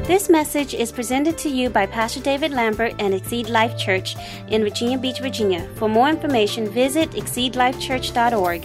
This message is presented to you by Pastor David Lambert and Exceed Life Church in Virginia Beach, Virginia. For more information, visit exceedlifechurch.org.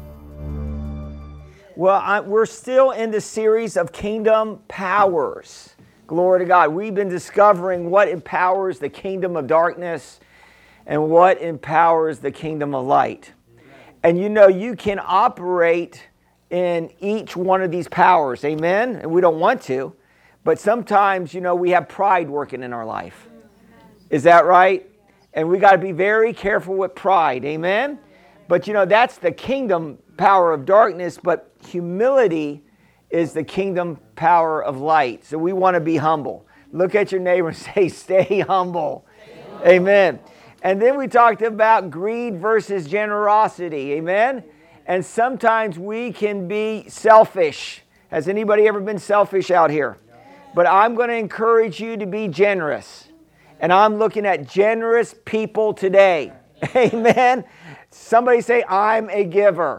Well, we're still in the series of kingdom powers. Glory to God. We've been discovering what empowers the kingdom of darkness and what empowers the kingdom of light. And you know, you can operate in each one of these powers. Amen? And we don't want to. But sometimes, you know, we have pride working in our life. Is that right? And we got to be very careful with pride. Amen? But, you know, that's the kingdom power of darkness. But humility is the kingdom power of light. So we want to be humble. Look at your neighbor and say, stay humble. Amen. And then we talked about greed versus generosity. Amen. And sometimes we can be selfish. Has anybody ever been selfish out here? But I'm going to encourage you to be generous. And I'm looking at generous people today. Amen. Somebody say, I'm a giver.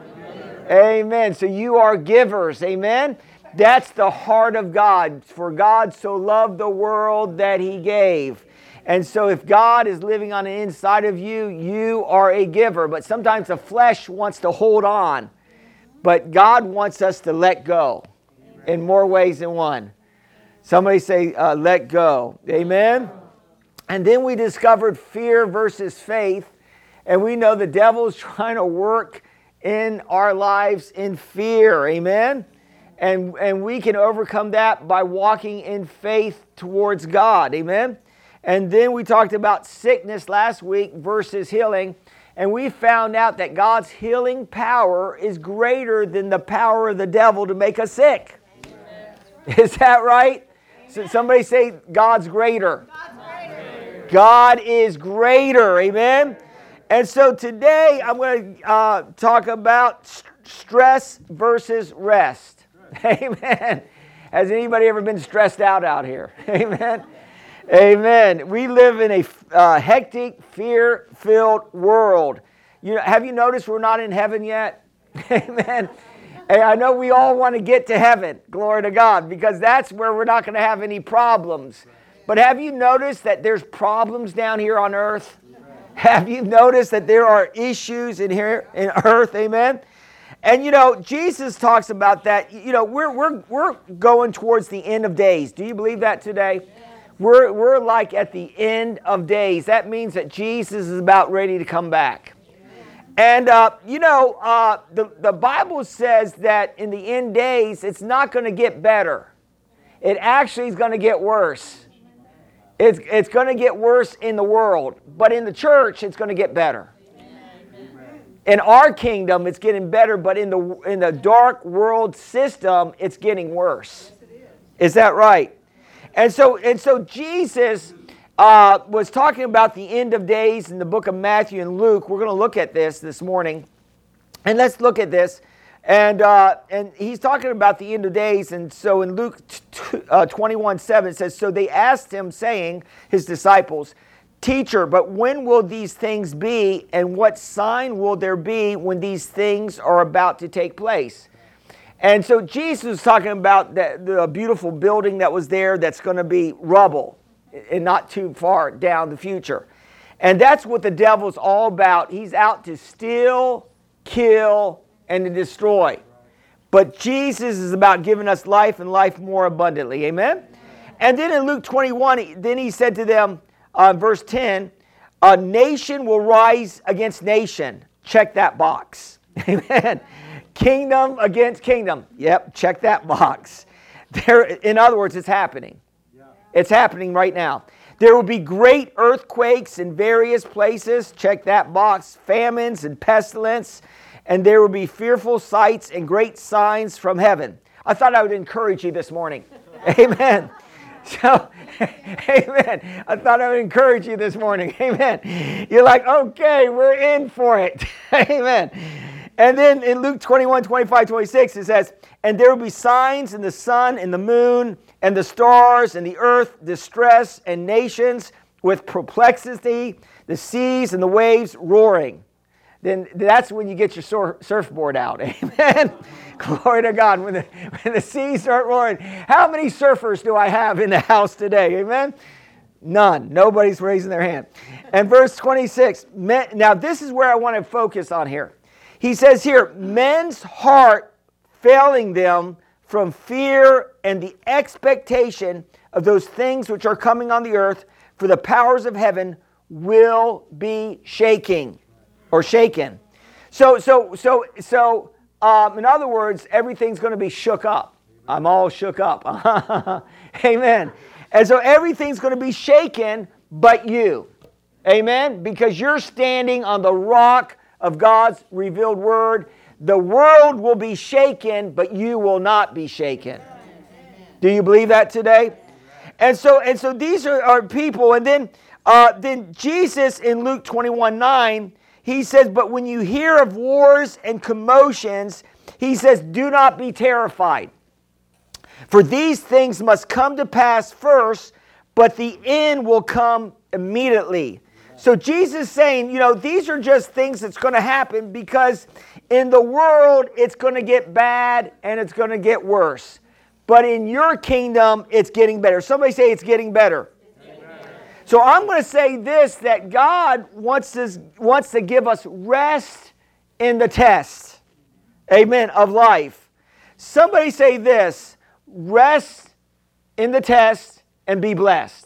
Amen. So you are givers. Amen. That's the heart of God. For God so loved the world that He gave. And so if God is living on the inside of you, you are a giver. But sometimes the flesh wants to hold on. But God wants us to let go in more ways than one. Somebody say, let go. Amen. And then we discovered fear versus faith. And we know the devil's trying to work in our lives in fear. Amen. And we can overcome that by walking in faith towards God. Amen. And then we talked about sickness last week versus healing. And we found out that God's healing power is greater than the power of the devil to make us sick. Amen. Is that right? So somebody say, God's greater. God's greater. God is greater. Amen. And so today I'm going to talk about stress versus rest. Amen. Has anybody ever been stressed out here? Amen. Amen. We live in a hectic, fear-filled world. You know, have you noticed we're not in heaven yet? Amen. And I know we all want to get to heaven, glory to God, because that's where we're not going to have any problems. But have you noticed that there's problems down here on earth? Have you noticed that there are issues in here in earth? Amen. And you know, Jesus talks about that. You know, we're going towards the end of days. Do you believe that today? We're like at the end of days. That means that Jesus is about ready to come back. And, the Bible says that in the end days, it's not going to get better. It actually is going to get worse. It's going to get worse in the world. But in the church, it's going to get better. In our kingdom, it's getting better. But in the dark world system, it's getting worse. Is that right? And so Jesus was talking about the end of days in the book of Matthew and Luke. We're going to look at this morning. And let's look at this. And he's talking about the end of days. And so in Luke 21:7 it says, so they asked him, saying, his disciples, Teacher, but when will these things be? And what sign will there be when these things are about to take place? And so Jesus was talking about the beautiful building that was there that's going to be rubble and not too far down the future. And that's what the devil's all about. He's out to steal, kill, and to destroy. But Jesus is about giving us life and life more abundantly. Amen? And then in Luke 21, then he said to them, verse 10, a nation will rise against nation. Check that box. Amen. Kingdom against kingdom. Yep, check that box. In other words, it's happening. It's happening right now. There will be great earthquakes in various places. Check that box. Famines and pestilence. And there will be fearful sights and great signs from heaven. I thought I would encourage you this morning. Amen. So, amen. I thought I would encourage you this morning. Amen. You're like, okay, we're in for it. Amen. And then in Luke 21, 25, 26, it says, and there will be signs in the sun and the moon and the stars and the earth, distress and nations with perplexity, the seas and the waves roaring. then that's when you get your surfboard out. Amen. Glory to God. When the seas start roaring, how many surfers do I have in the house today? Amen. None. Nobody's raising their hand. And verse 26. Now this is where I want to focus on here. He says here, men's heart failing them from fear and the expectation of those things which are coming on the earth, for the powers of heaven will be shaken. So, in other words, everything's going to be shook up. I'm all shook up. Amen. And so everything's going to be shaken but you. Amen. Because you're standing on the rock of God's revealed word. The world will be shaken, but you will not be shaken. Do you believe that today? And so these are people. And then Jesus in Luke 21:9, he says, but when you hear of wars and commotions, he says, do not be terrified. For these things must come to pass first, but the end will come immediately. So Jesus is saying, these are just things that's going to happen because in the world it's going to get bad and it's going to get worse. But in your kingdom, it's getting better. Somebody say it's getting better. So I'm going to say this, that God wants to give us rest in the test, amen, of life. Somebody say this, rest in the test and be blessed.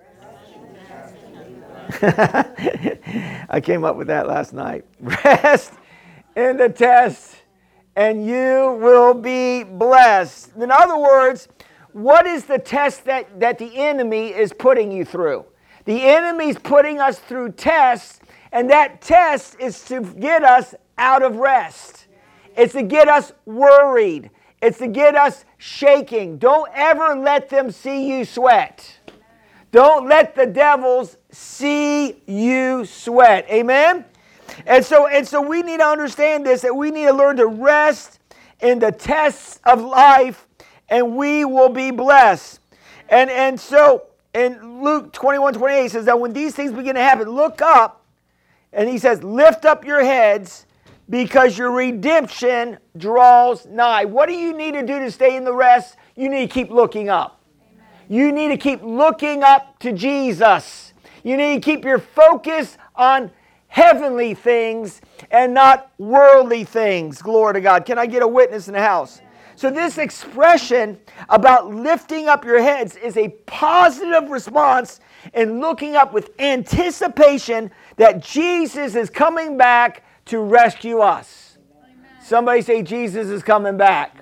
I came up with that last night. Rest in the test and you will be blessed. In other words, what is the test that the enemy is putting you through? The enemy's putting us through tests, and that test is to get us out of rest. It's to get us worried. It's to get us shaking. Don't ever let them see you sweat. Don't let the devils see you sweat. Amen? And so we need to understand this, that we need to learn to rest in the tests of life, and we will be blessed. And so in Luke 21:28, he says that when these things begin to happen, look up, and he says, lift up your heads because your redemption draws nigh. What do you need to do to stay in the rest? You need to keep looking up. Amen. You need to keep looking up to Jesus. You need to keep your focus on heavenly things and not worldly things. Glory to God. Can I get a witness in the house? So this expression about lifting up your heads is a positive response in looking up with anticipation that Jesus is coming back to rescue us. Amen. Somebody say Jesus is coming back.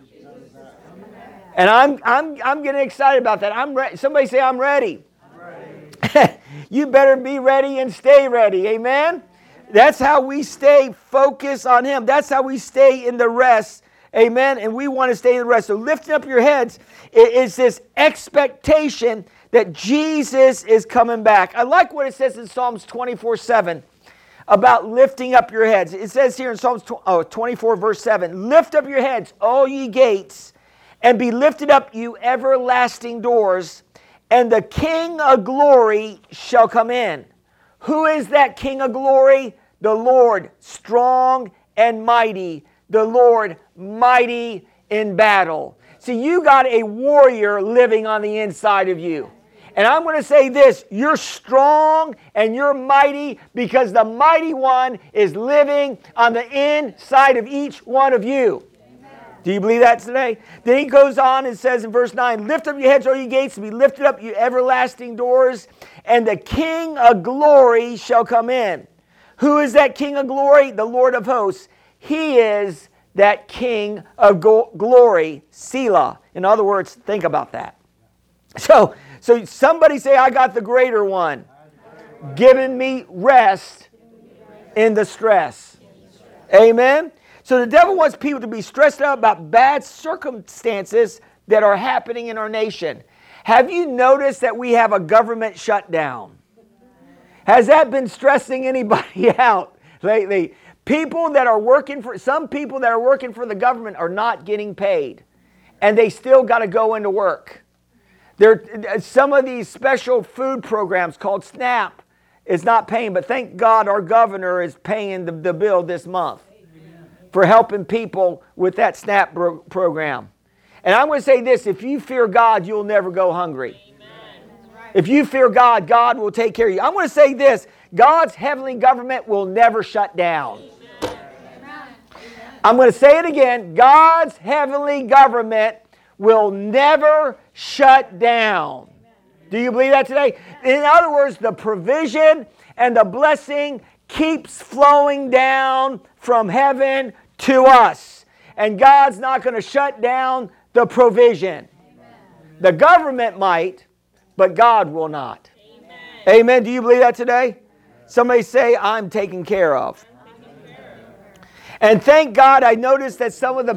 And I'm getting excited about that. I'm ready. Somebody say I'm ready. I'm ready. You better be ready and stay ready. Amen. That's how we stay focused on Him. That's how we stay in the rest. Amen. And we want to stay in the rest. So lifting up your heads is this expectation that Jesus is coming back. I like what it says in Psalms 24:7 about lifting up your heads. It says here in Psalms 24 verse 7, lift up your heads, all ye gates, and be lifted up, you everlasting doors, and the King of glory shall come in. Who is that King of glory? The Lord, strong and mighty. The Lord, mighty in battle. See, you got a warrior living on the inside of you. And I'm going to say this, you're strong and you're mighty because the mighty one is living on the inside of each one of you. Amen. Do you believe that today? Then he goes on and says in verse 9, lift up your heads, O ye gates, and be lifted up, you everlasting doors, and the King of glory shall come in. Who is that King of glory? The Lord of hosts. He is that King of glory, Selah. In other words, think about that. So somebody say, I got the greater one, giving me rest in the stress. Amen? So the devil wants people to be stressed out about bad circumstances that are happening in our nation. Have you noticed that we have a government shutdown? Has that been stressing anybody out lately? Some people that are working for the government are not getting paid, and they still got to go into work. Some of these special food programs called SNAP, is not paying, but thank God our governor is paying the bill this month for helping people with that SNAP program. And I'm going to say this, if you fear God, you'll never go hungry. If you fear God, God will take care of you. I'm going to say this, God's heavenly government will never shut down. I'm going to say it again, God's heavenly government will never shut down. Do you believe that today? In other words, the provision and the blessing keeps flowing down from heaven to us. And God's not going to shut down the provision. The government might, but God will not. Amen. Do you believe that today? Somebody say, I'm taken care of. And thank God, I noticed that some of the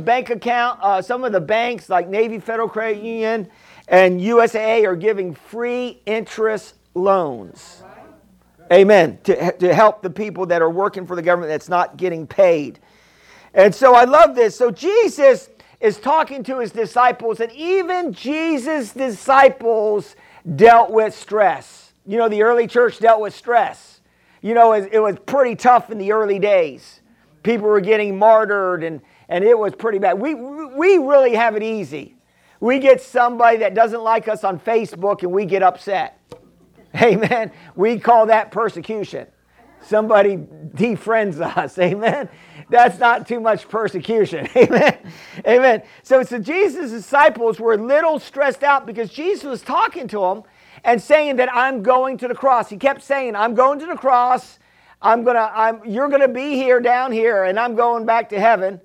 banks like Navy Federal Credit Union and USAA are giving free interest loans. Amen. To help the people that are working for the government that's not getting paid. And so I love this. So Jesus is talking to his disciples, and even Jesus' disciples dealt with stress. You know, the early church dealt with stress. You know, it was pretty tough in the early days. People were getting martyred, and it was pretty bad. We really have it easy. We get somebody that doesn't like us on Facebook, and we get upset. Amen. We call that persecution. Somebody defriends us. Amen. That's not too much persecution. Amen. Amen. So Jesus' disciples were a little stressed out because Jesus was talking to them and saying that I'm going to the cross. He kept saying, I'm going to the cross. You're gonna be here down here, and I'm going back to heaven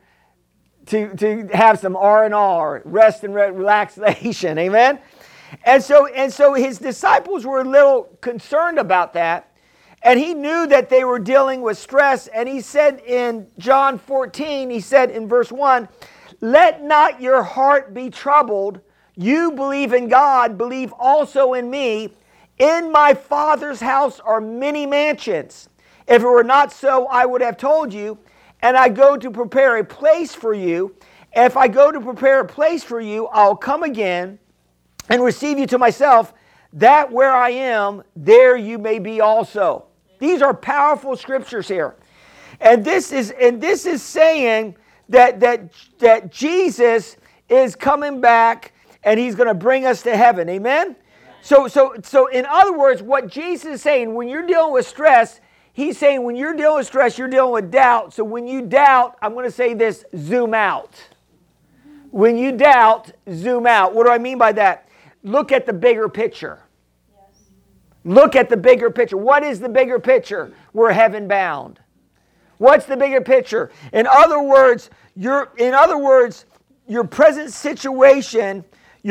to have some R&R, rest and relaxation. Amen. And so his disciples were a little concerned about that. And he knew that they were dealing with stress. And he said in John 14, he said in verse 1, let not your heart be troubled. You believe in God, believe also in me. In my Father's house are many mansions. If it were not so, I would have told you. And I go to prepare a place for you. If I go to prepare a place for you, I'll come again and receive you to myself, that where I am, there you may be also. These are powerful scriptures here. And this is saying that Jesus is coming back and he's going to bring us to heaven. Amen? So in other words, what Jesus is saying, when you're dealing with stress, he's saying when you're dealing with stress, you're dealing with doubt. So when you doubt, I'm going to say this, zoom out. When you doubt, zoom out. What do I mean by that? Look at the bigger picture. Look at the bigger picture. What is the bigger picture? We're heaven bound. What's the bigger picture? In other words, your present situation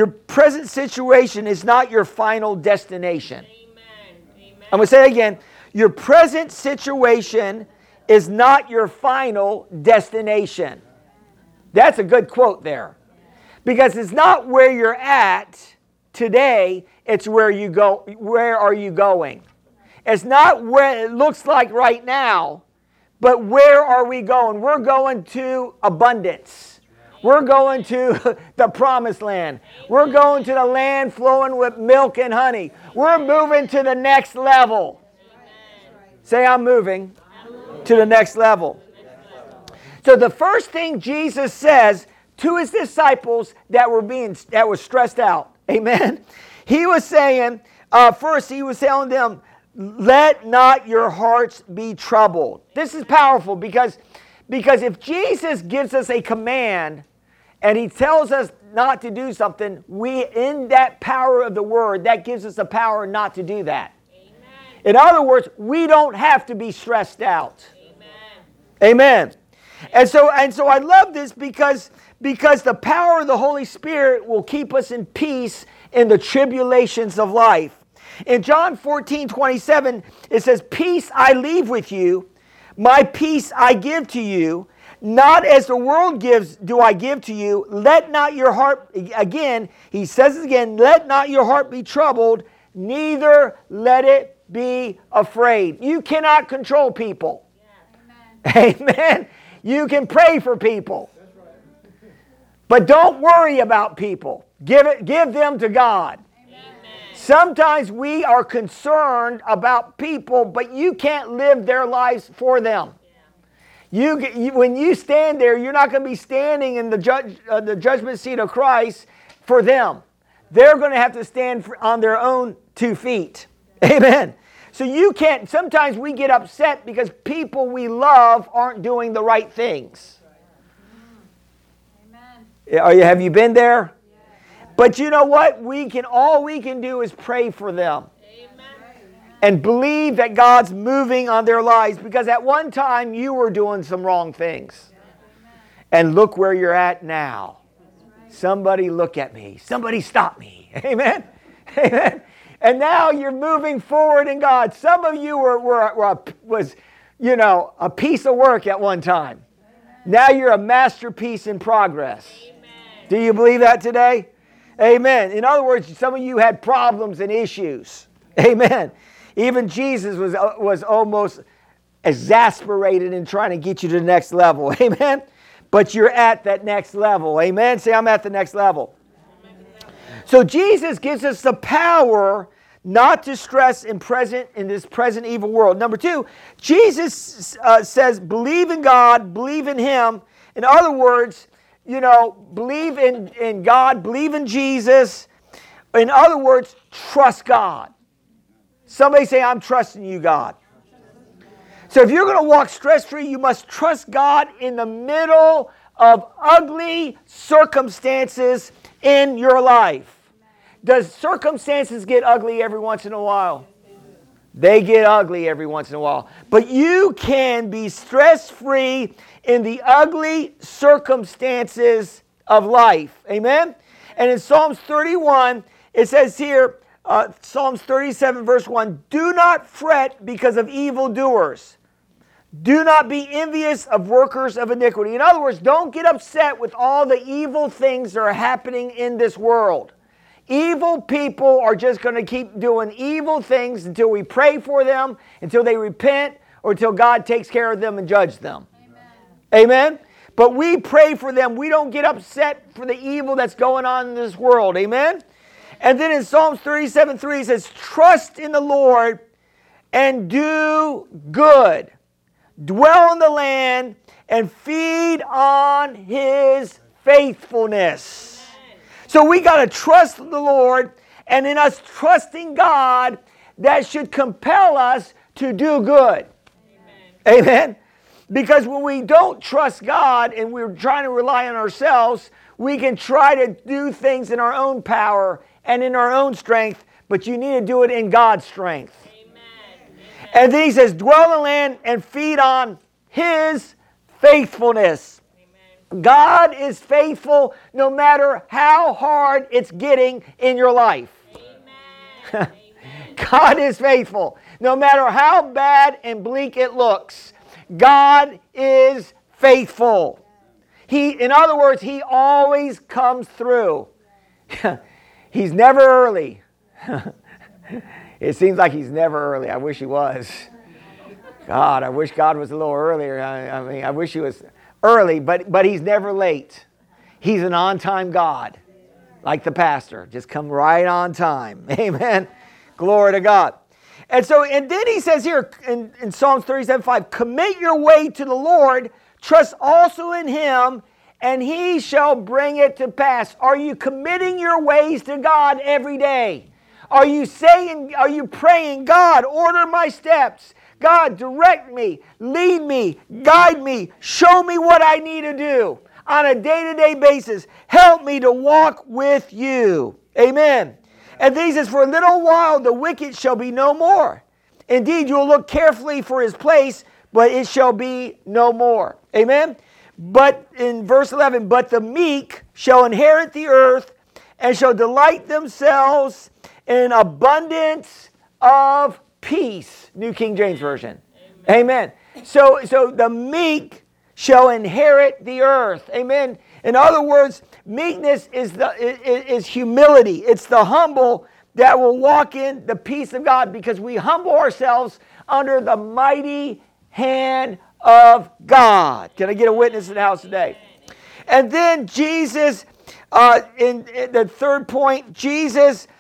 is not your final destination. Amen. I'm going to say it again. Your present situation is not your final destination. That's a good quote there. Because it's not where you're at today, it's where you go. Where are you going? It's not where it looks like right now, but where are we going? We're going to abundance. We're going to the promised land. We're going to the land flowing with milk and honey. We're moving to the next level. Say, I'm moving to the next level. So the first thing Jesus says to his disciples that were stressed out, amen. He was saying, first he was telling them, let not your hearts be troubled. This is powerful because if Jesus gives us a command and he tells us not to do something, in that power of the word, that gives us the power not to do that. Amen. In other words, we don't have to be stressed out. Amen. Amen. And so I love this because the power of the Holy Spirit will keep us in peace in the tribulations of life. In John 14:27, it says, peace I leave with you, my peace I give to you. Not as the world gives do I give to you. Let not your heart, again, he says it again, let not your heart be troubled, neither let it be afraid. You cannot control people. Yeah. Amen. You can pray for people. But don't worry about people. Give them to God. Amen. Sometimes we are concerned about people, but you can't live their lives for them. When you stand there, you're not going to be standing in the judgment seat of Christ for them. They're going to have to stand on their own 2 feet. Amen. So you can't, sometimes we get upset because people we love aren't doing the right things. Amen. Have you been there? Yeah. But you know what? All we can do is pray for them. And believe that God's moving on their lives, because at one time you were doing some wrong things. And look where you're at now. Somebody look at me. Somebody stop me. Amen. Amen. And now you're moving forward in God. Some of you was a piece of work at one time. Now you're a masterpiece in progress. Do you believe that today? Amen. In other words, some of you had problems and issues. Amen. Even Jesus was almost exasperated in trying to get you to the next level. Amen? But you're at that next level. Amen? Say, I'm at the next level. So Jesus gives us the power not to stress in this present evil world. Number 2, Jesus says, believe in God, believe in Him. In other words, believe in God, believe in Jesus. In other words, trust God. Somebody say, I'm trusting you, God. So if you're going to walk stress-free, you must trust God in the middle of ugly circumstances in your life. Does circumstances get ugly every once in a while? They get ugly every once in a while. But you can be stress-free in the ugly circumstances of life. Amen? And in Psalms 31, it says here, Psalms 37 verse 1, do not fret because of evildoers. Do not be envious of workers of iniquity. In other words, don't get upset with all the evil things that are happening in this world. Evil people are just going to keep doing evil things until we pray for them, until they repent, or until God takes care of them and judges them. Amen? Amen? But we pray for them. We don't get upset for the evil that's going on in this world. Amen? And then in Psalms 37:3 it says, trust in the Lord and do good. Dwell in the land and feed on His faithfulness. So we got to trust the Lord, and in us trusting God, that should compel us to do good. Amen. Amen? Because when we don't trust God and we're trying to rely on ourselves, we can try to do things in our own power and in our own strength, but you need to do it in God's strength. Amen. And then he says, dwell in the land and feed on His faithfulness. Amen. God is faithful no matter how hard it's getting in your life. Amen. God is faithful no matter how bad and bleak it looks. God is faithful. In other words, He always comes through. He's never early. It seems like He's never early. I wish He was. God, I wish God was a little earlier. I wish He was early, but He's never late. He's an on-time God, like the pastor. Just come right on time. Amen. Glory to God. And then he says here in Psalms 37:5, commit your way to the Lord, trust also in Him, and He shall bring it to pass. Are you committing your ways to God every day? Are you praying, God, order my steps. God, direct me, lead me, guide me, show me what I need to do on a day-to-day basis. Help me to walk with you. Amen. And then he says, for a little while the wicked shall be no more. Indeed, you will look carefully for his place, but it shall be no more. Amen. But in verse 11, but the meek shall inherit the earth and shall delight themselves in abundance of peace. New King James Version. Amen. So the meek shall inherit the earth. Amen. In other words, meekness is humility. It's the humble that will walk in the peace of God because we humble ourselves under the mighty hand of God. Can I get a witness in the house today? And then Jesus, in the third point, Jesus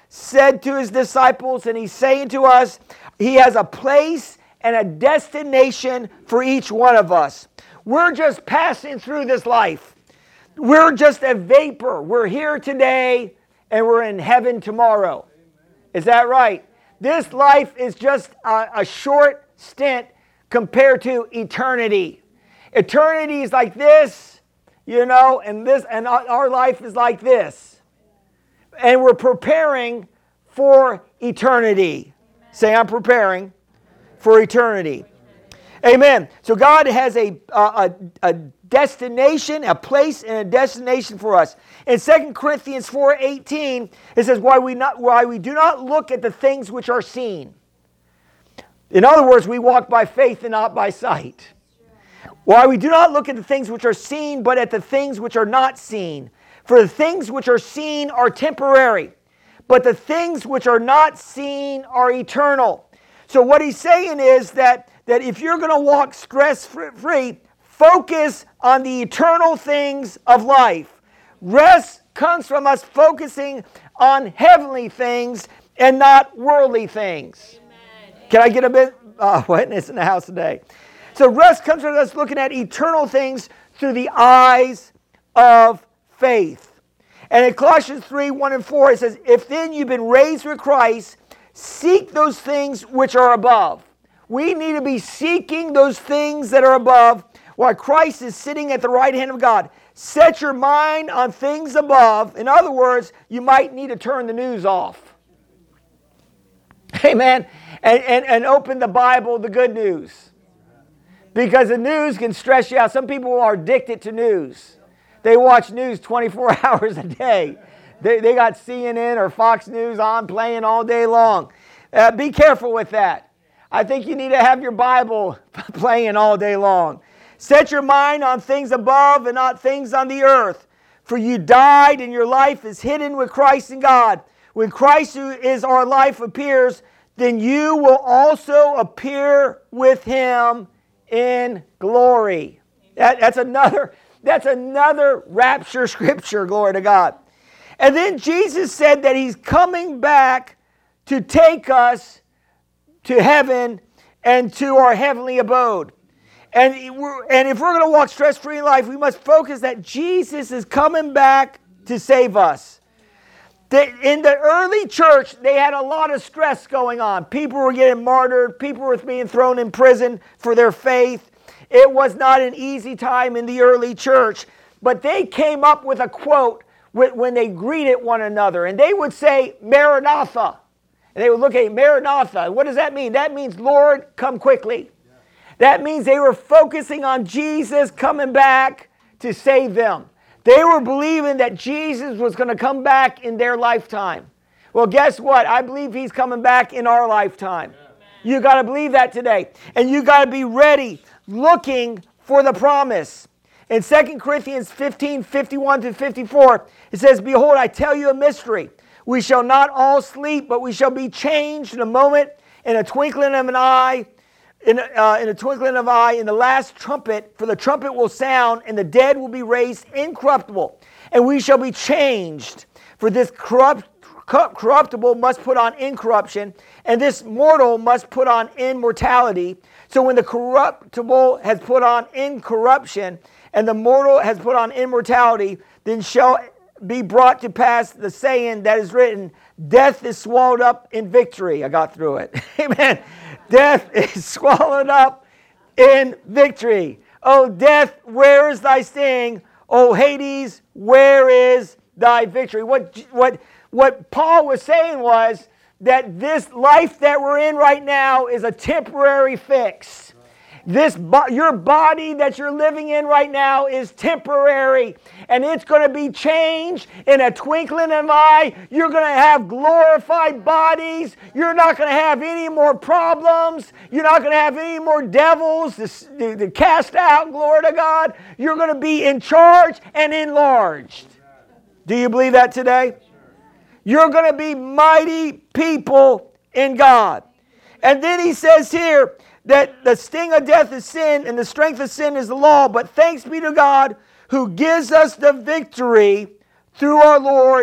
said to his disciples, and he's saying to us, he has a place and a destination for each one of us. We're just passing through this life. We're just a vapor. We're here today and we're in heaven tomorrow. Is that right? This life is just a short stint compared to eternity. Eternity is like this, and our life is like this. And we're preparing for eternity. Say, I'm preparing for eternity. Amen. So God has a destination, a place and a destination for us. In 2 Corinthians 4:18, it says, why we do not look at the things which are seen. In other words, we walk by faith and not by sight. Why we do not look at the things which are seen, but at the things which are not seen. For the things which are seen are temporary, but the things which are not seen are eternal. So what he's saying is that if you're going to walk stress-free, focus on the eternal things of life. Rest comes from us focusing on heavenly things and not worldly things. Amen. Can I get a bit witness in the house today? So rest comes from us looking at eternal things through the eyes of faith. And in Colossians 3:1-4, it says, if then you've been raised with Christ, seek those things which are above. We need to be seeking those things that are above while Christ is sitting at the right hand of God. Set your mind on things above. In other words, you might need to turn the news off. Amen. And open the Bible, the good news. Because the news can stress you out. Some people are addicted to news. They watch news 24 hours a day. They got CNN or Fox News on playing all day long. Be careful with that. I think you need to have your Bible playing all day long. Set your mind on things above and not things on the earth. For you died and your life is hidden with Christ in God. When Christ, who is our life, appears, then you will also appear with him in glory. That's another rapture scripture, glory to God. And then Jesus said that he's coming back to take us to heaven and to our heavenly abode. And if we're going to walk stress-free in life, we must focus that Jesus is coming back to save us. In the early church, they had a lot of stress going on. People were getting martyred. People were being thrown in prison for their faith. It was not an easy time in the early church. But they came up with a quote when they greeted one another. And they would say, Maranatha. And they would look at Maranatha. What does that mean? That means, Lord, come quickly. That means they were focusing on Jesus coming back to save them. They were believing that Jesus was going to come back in their lifetime. Well, guess what? I believe he's coming back in our lifetime. You got to believe that today. And you got to be ready, looking for the promise. In 2 Corinthians 15:51-54, it says, behold, I tell you a mystery. We shall not all sleep, but we shall be changed in a moment, in a twinkling of an eye, in the last trumpet, for the trumpet will sound, and the dead will be raised incorruptible, and we shall be changed. For this corruptible must put on incorruption, and this mortal must put on immortality. So when the corruptible has put on incorruption, and the mortal has put on immortality, then shall be brought to pass the saying that is written, death is swallowed up in victory. I got through it. Amen. Death is swallowed up in victory. Oh, death, where is thy sting? Oh, Hades, where is thy victory? What Paul was saying was that this life that we're in right now is a temporary fix. Your body that you're living in right now is temporary, and it's going to be changed in a twinkling of an eye. You're going to have glorified bodies. You're not going to have any more problems. You're not going to have any more devils to cast out, glory to God. You're going to be in charge and enlarged. Do you believe that today? You're going to be mighty people in God. And then he says here, that the sting of death is sin, and the strength of sin is the law. But thanks be to God who gives us the victory through our Lord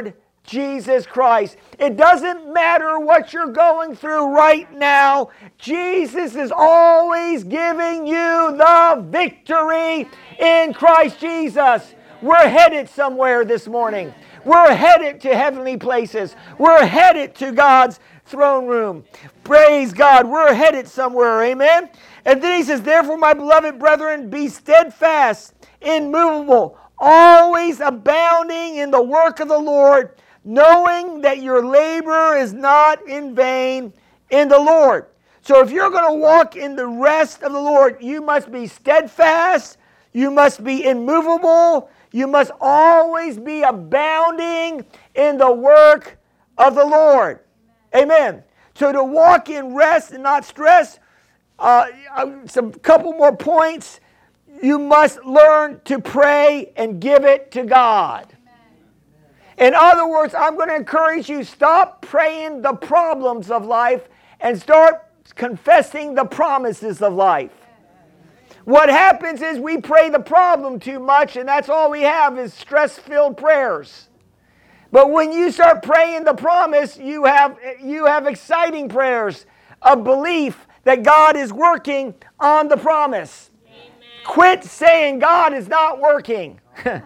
Jesus Christ. It doesn't matter what you're going through right now. Jesus is always giving you the victory in Christ Jesus. We're headed somewhere this morning. We're headed to heavenly places. We're headed to God's throne room. Praise God. We're headed somewhere. Amen. And then he says, therefore, my beloved brethren, be steadfast, immovable, always abounding in the work of the Lord, knowing that your labor is not in vain in the Lord. So if you're going to walk in the rest of the Lord, you must be steadfast, you must be immovable, you must always be abounding in the work of the Lord. Amen. So to walk in rest and not stress, some couple more points. You must learn to pray and give it to God. In other words, I'm going to encourage you, stop praying the problems of life and start confessing the promises of life. What happens is we pray the problem too much, and that's all we have is stress-filled prayers. But when you start praying the promise, you have exciting prayers of belief that God is working on the promise. Amen. Quit saying God is not working.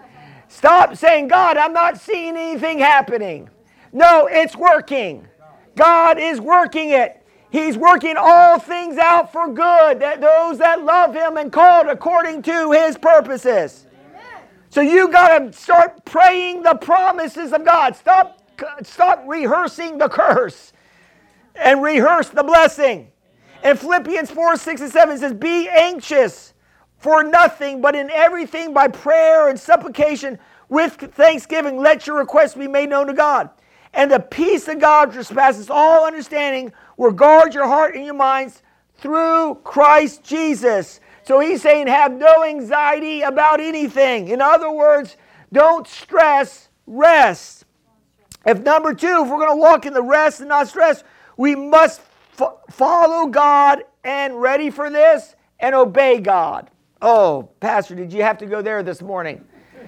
Stop saying, God, I'm not seeing anything happening. No, it's working. God is working it. He's working all things out for good, that those that love Him and called according to His purposes. Amen. So you got to start praying the promises of God. Stop rehearsing the curse and rehearse the blessing. In Philippians 4, 6, and 7 it says, be anxious for nothing, but in everything by prayer and supplication with thanksgiving, let your requests be made known to God. And the peace of God, which surpasses all understanding, will guard your heart and your minds through Christ Jesus. So he's saying have no anxiety about anything. In other words, don't stress, rest. Number two, if we're going to walk in the rest and not stress, we must follow God and, ready for this, and obey God. Oh, Pastor, did you have to go there this morning?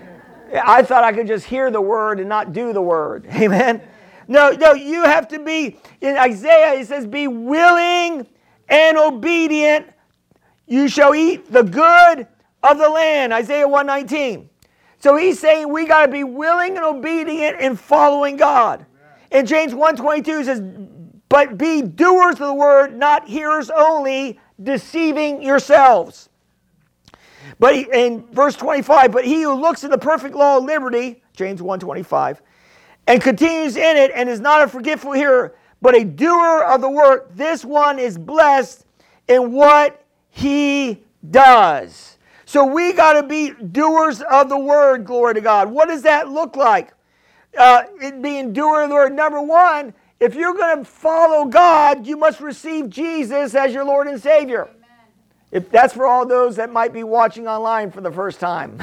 I thought I could just hear the word and not do the word. Amen? No, you have to be, in Isaiah it says, be willing and obedient. You shall eat the good of the land. Isaiah 1:19. So he's saying we got to be willing and obedient in following God. In James 1:22 it says, but be doers of the word, not hearers only, deceiving yourselves. But in verse 25, but he who looks at the perfect law of liberty, James 1:25, and continues in it and is not a forgetful hearer, but a doer of the work, this one is blessed in what he does. So we got to be doers of the word, glory to God. What does that look like? It being doer of the word. Number one, if you're going to follow God, you must receive Jesus as your Lord and Savior. If that's for all those that might be watching online for the first time.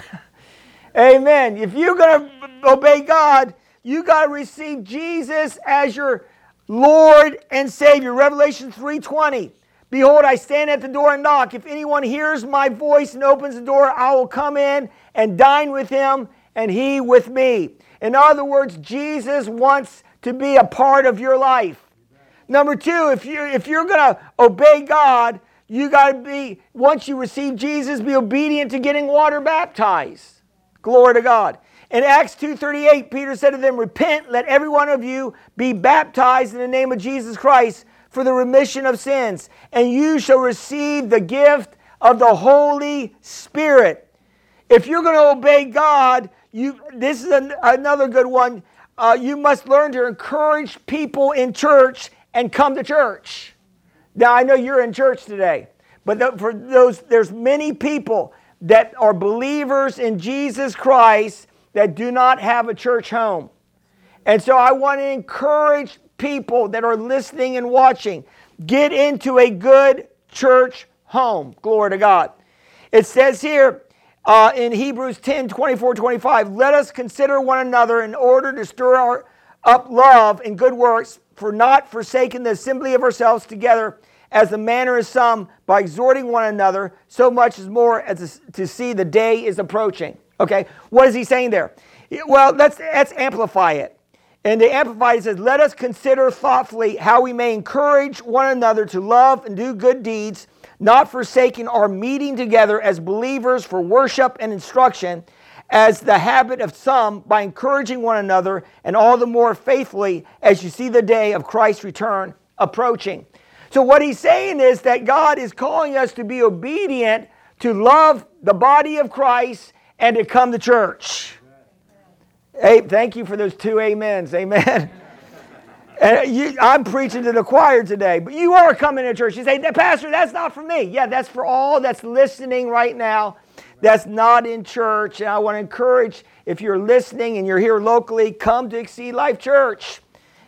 Amen. If you're going to obey God, you got to receive Jesus as your Lord and Savior. Revelation 3:20. Behold, I stand at the door and knock. If anyone hears my voice and opens the door, I will come in and dine with him and he with me. In other words, Jesus wants to be a part of your life. Number two, if you're going to obey God, you got to be, once you receive Jesus, be obedient to getting water baptized. Glory to God. In Acts 2:38, Peter said to them, repent, let every one of you be baptized in the name of Jesus Christ for the remission of sins, and you shall receive the gift of the Holy Spirit. If you're going to obey God, this is another good one. You must learn to encourage people in church and come to church. Now, I know you're in church today, but for those, there's many people that are believers in Jesus Christ that do not have a church home. And so I want to encourage people that are listening and watching, get into a good church home. Glory to God. It says here in Hebrews 10:24-25, let us consider one another in order to stir up love and good works, for not forsaking the assembly of ourselves together as the manner is some, by exhorting one another, so much as more as to see the day is approaching. Okay, what is he saying there? Well, let's amplify it. And the Amplified says, let us consider thoughtfully how we may encourage one another to love and do good deeds, not forsaking our meeting together as believers for worship and instruction, as the habit of some, by encouraging one another, and all the more faithfully as you see the day of Christ's return approaching. So what he's saying is that God is calling us to be obedient, to love the body of Christ, and to come to church. Hey, thank you for those 2 amens. Amen. And I'm preaching to the choir today, but you are coming to church. You say, Pastor, that's not for me. Yeah, that's for all that's listening right now that's not in church. And I want to encourage, if you're listening and you're here locally, come to Exceed Life Church.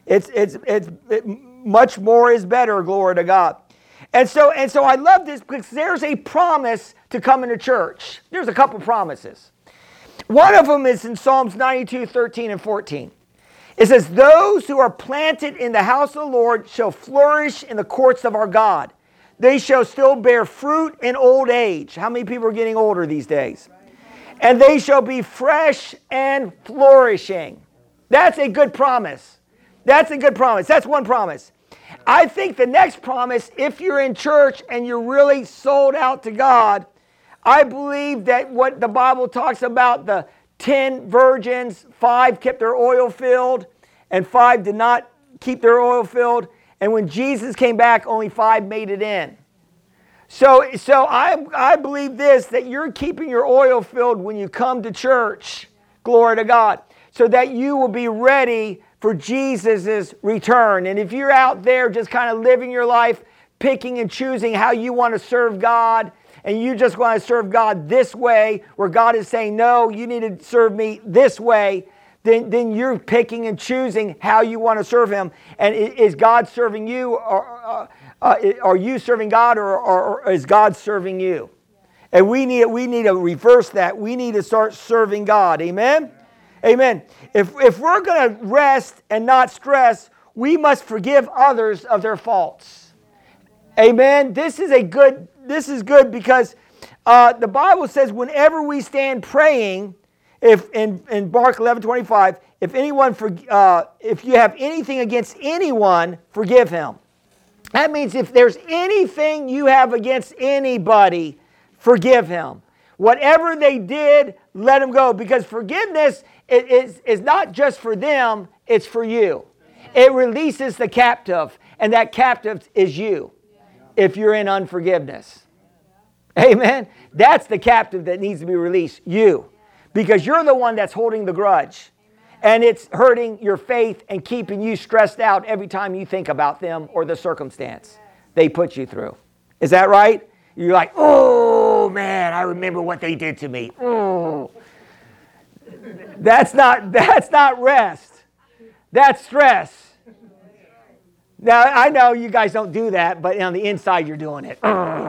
Much more is better, glory to God. And so I love this because there's a promise to come into church. There's a couple promises. One of them is in Psalms 92, 13 and 14. It says, those who are planted in the house of the Lord shall flourish in the courts of our God. They shall still bear fruit in old age. How many people are getting older these days? And they shall be fresh and flourishing. That's a good promise. That's a good promise. That's one promise. I think the next promise, if you're in church and you're really sold out to God, I believe that what the Bible talks about, the 10 virgins, 5 kept their oil filled, and 5 did not keep their oil filled. And when Jesus came back, only 5 made it in. So I believe this, that you're keeping your oil filled when you come to church, glory to God, so that you will be ready for Jesus' return. And if you're out there just kind of living your life, picking and choosing how you want to serve God, and you just want to serve God this way, where God is saying, no, you need to serve me this way, then you're picking and choosing how you want to serve Him. And is God serving you, or are you serving God, or is God serving you? And we need to reverse that. We need to start serving God. Amen? Amen. If we're going to rest and not stress, we must forgive others of their faults. Amen. This is good because the Bible says whenever we stand praying, if in Mark 11:25, if you have anything against anyone, forgive him. That means if there's anything you have against anybody, forgive him. Whatever they did, let them go, because forgiveness is not just for them, it's for you. It releases the captive, and that captive is you if you're in unforgiveness. Amen? That's the captive that needs to be released, you. Because you're the one that's holding the grudge. And it's hurting your faith and keeping you stressed out every time you think about them or the circumstance they put you through. Is that right? You're like, oh man, I remember what they did to me. Oh. That's not rest. That's stress. Now, I know you guys don't do that, but on the inside you're doing it.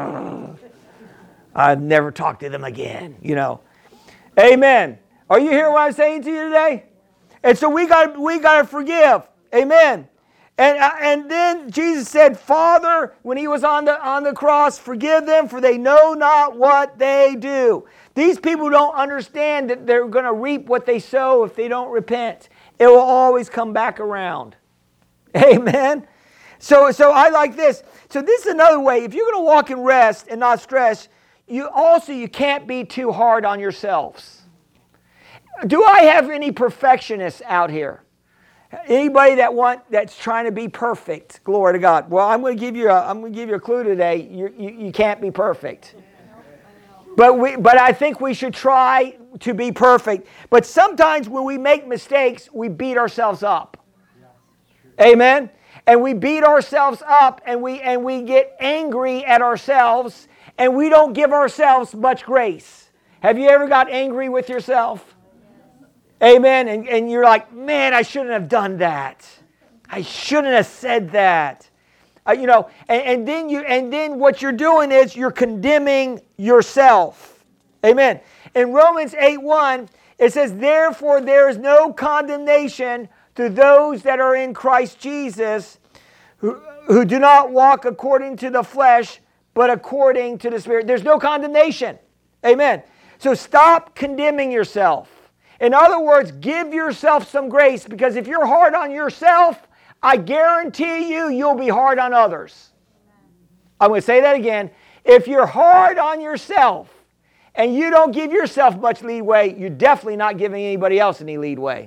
I'll never talk to them again, Amen. Are you hearing what I'm saying to you today? And so we got to forgive. Amen. And then Jesus said, Father, when he was on the cross, forgive them, for they know not what they do. These people don't understand that they're going to reap what they sow if they don't repent. It will always come back around. Amen. So I like this. So this is another way. If you're going to walk in rest and not stress, you can't be too hard on yourselves. Do I have any perfectionists out here? Anybody that's trying to be perfect? Glory to God. Well, I'm going to give you a clue today. You can't be perfect. But I think we should try to be perfect. But sometimes when we make mistakes, we beat ourselves up. Amen. And we beat ourselves up, and we get angry at ourselves, and we don't give ourselves much grace. Have you ever got angry with yourself? Amen. And you're like, man, I shouldn't have done that. I shouldn't have said that. And then what you're doing is you're condemning yourself. Amen. In Romans 8:1, it says, therefore there is no condemnation to those that are in Christ Jesus, who do not walk according to the flesh, but according to the Spirit. There's no condemnation. Amen. So stop condemning yourself. In other words, give yourself some grace, because if you're hard on yourself, I guarantee you'll be hard on others. I'm going to say that again. If you're hard on yourself and you don't give yourself much leeway, you're definitely not giving anybody else any leeway.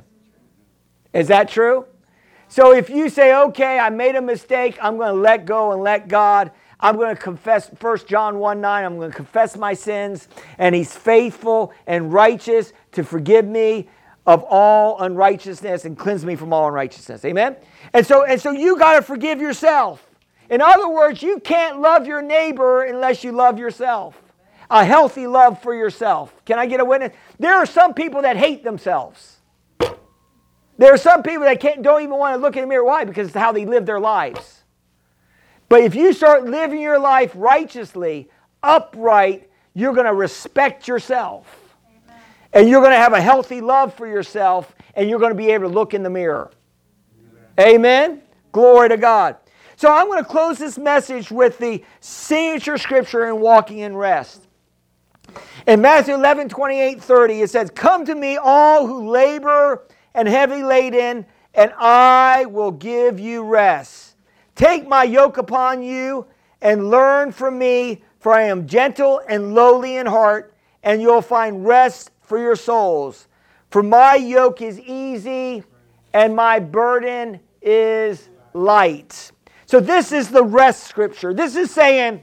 Is that true? So if you say, okay, I made a mistake, I'm going to let go and let God. I'm going to confess, 1 John 1:9, I'm going to confess my sins, and He's faithful and righteous to forgive me of all unrighteousness and cleanse me from all unrighteousness. Amen? And so you got to forgive yourself. In other words, you can't love your neighbor unless you love yourself. A healthy love for yourself. Can I get a witness? There are some people that hate themselves. There are some people that don't even want to look in the mirror. Why? Because it's how they live their lives. But if you start living your life righteously, upright, you're going to respect yourself. Amen. And you're going to have a healthy love for yourself, and you're going to be able to look in the mirror. Amen? Amen? Glory to God. So I'm going to close this message with the signature scripture in walking in rest. In Matthew 11:28-30, it says, "Come to me all who labor and heavy laden, and I will give you rest. Take my yoke upon you and learn from me, for I am gentle and lowly in heart, and you'll find rest for your souls. For my yoke is easy and my burden is light." So this is the rest scripture. This is saying,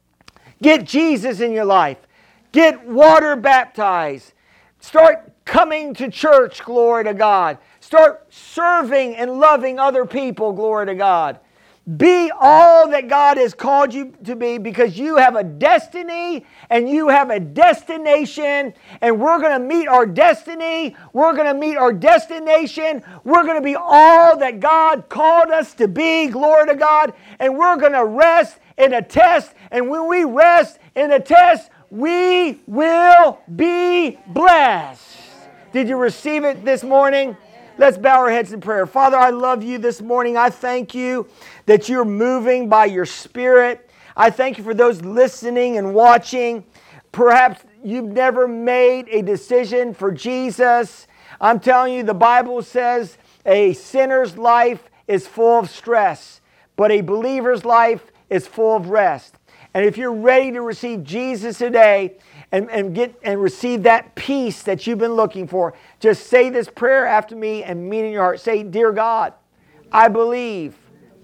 get Jesus in your life. Get water baptized. Start coming to church, glory to God. Start serving and loving other people, glory to God. Be all that God has called you to be, because you have a destiny and you have a destination, and we're going to meet our destiny. We're going to meet our destination. We're going to be all that God called us to be, glory to God, and we're going to rest in a test, and when we rest in a test, we will be blessed. Did you receive it this morning? Let's bow our heads in prayer. Father, I love you this morning. I thank you that you're moving by your Spirit. I thank you for those listening and watching. Perhaps you've never made a decision for Jesus. I'm telling you, the Bible says a sinner's life is full of stress, but a believer's life is full of rest. And if you're ready to receive Jesus today, and receive that peace that you've been looking for, just say this prayer after me and mean in your heart. Say, "Dear God, I believe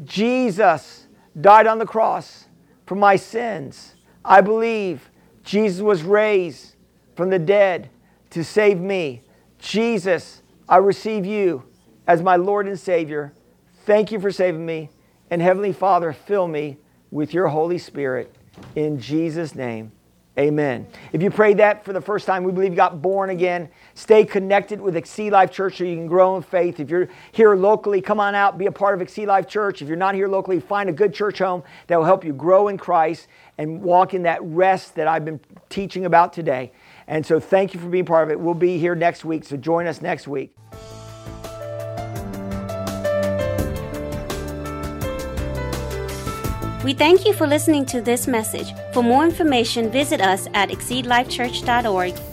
Jesus died on the cross for my sins. I believe Jesus was raised from the dead to save me. Jesus, I receive you as my Lord and Savior. Thank you for saving me. And Heavenly Father, fill me with your Holy Spirit. In Jesus' name. Amen." If you prayed that for the first time, we believe you got born again. Stay connected with Exceed Life Church so you can grow in faith. If you're here locally, come on out, be a part of Exceed Life Church. If you're not here locally, find a good church home that will help you grow in Christ and walk in that rest that I've been teaching about today. And so thank you for being part of it. We'll be here next week, so join us next week. We thank you for listening to this message. For more information, visit us at exceedlifechurch.org